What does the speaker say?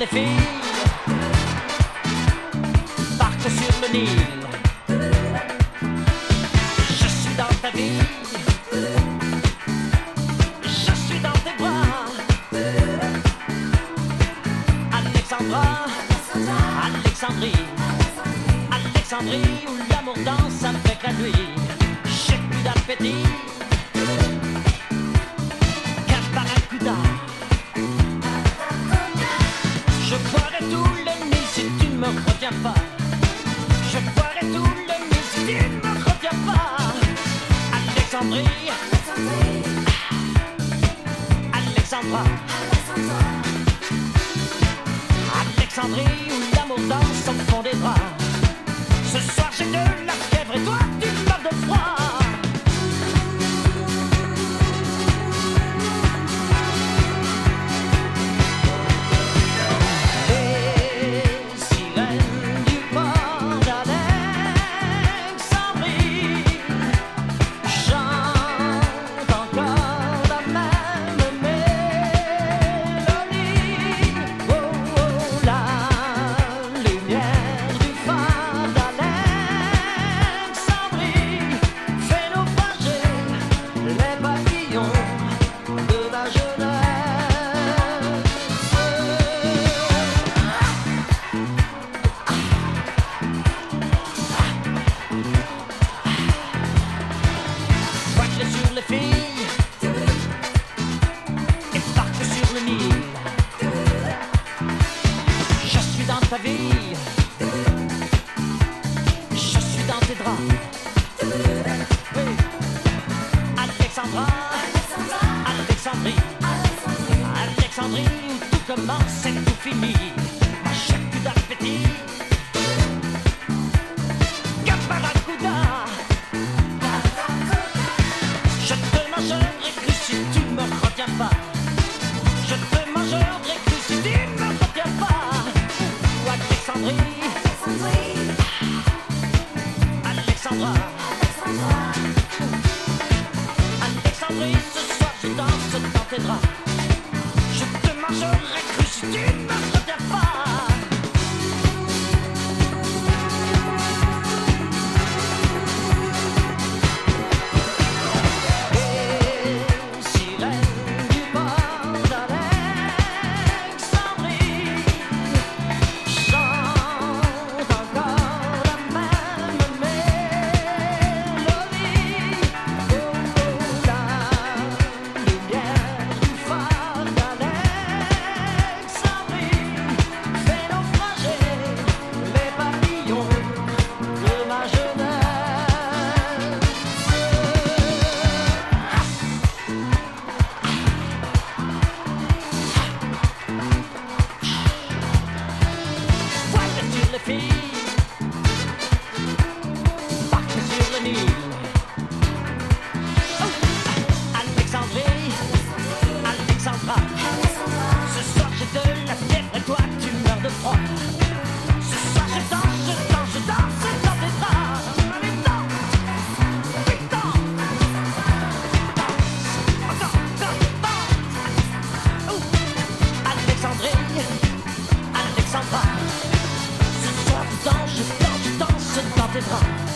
les filles, partent sur le Nil. Je suis dans ta vie, je suis dans tes bras. Alexandra, Alexandrie, Alexandrie où l'amour danse avec la nuit. J'ai plus d'appétit qu'un barracuda. Je boirai tout le Nil si tu ne me retiens pas. Je boirai tout le Nil si tu ne me retiens pas. Alexandrie, Alexandra, Alexandrie où l'amour danse au fond des draps. Ce soir j'ai de la fièvre et toi tu meurs de froid. Les filles et partent sur le Nil. Je suis dans ta vie, je suis dans tes draps. Oui. Alexandra, Alexandrie, Alexandrie où tout commence et tout finit. J'ai plus d'appétit qu'un barracuda. Je te mangerai cru si tu ne me retiens pas. Je te mangerai cru si tu ne me retiens pas. Ou Alexandrie, Alexandra, Alexandrie, ce soir je danse dans tes draps. Je te mangerai cru si tu ne me retiens pas. Les filles partent sur le Nil. Alexandrie, Alexandra, ce soir j'ai de la fièvre et toi tu meurs de froid. Ce soir je danse, je danse, je danse dans tes draps. Allez danse, oui danse, danse. Alexandrie, Alexandra, je danse dans tes draps.